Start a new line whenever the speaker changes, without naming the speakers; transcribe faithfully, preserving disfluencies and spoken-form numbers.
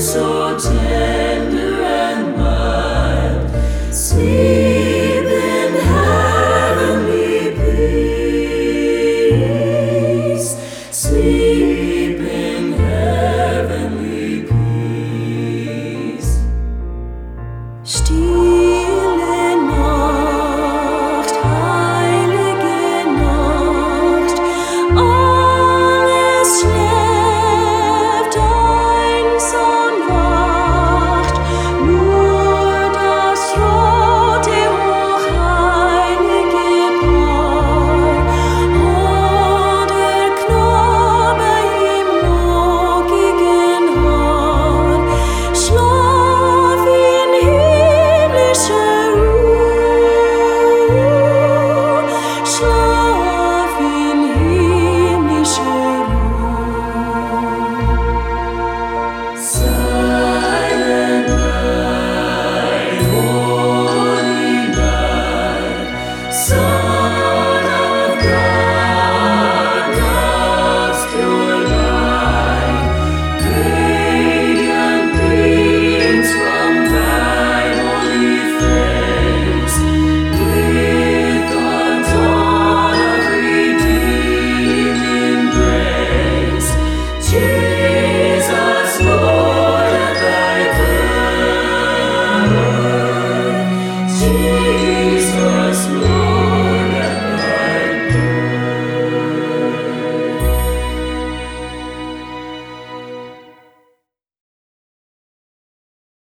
so tender and mild, sleep in heavenly peace, sleep in heavenly peace. Stille Nacht, heilige Nacht, alles schläft, eins und wacht, nur das rote, hochheilige Paar, oh, der Knabe im lockigen Haar, schlaf in himmlischer Ruhe, schlaf in himmlischer Ruhe. Silent night, holy night, Son of God, love's pure light, radiant beams from thy holy face, with the dawn of redeeming grace. Jesus, Lord, at thy birth, Jesus.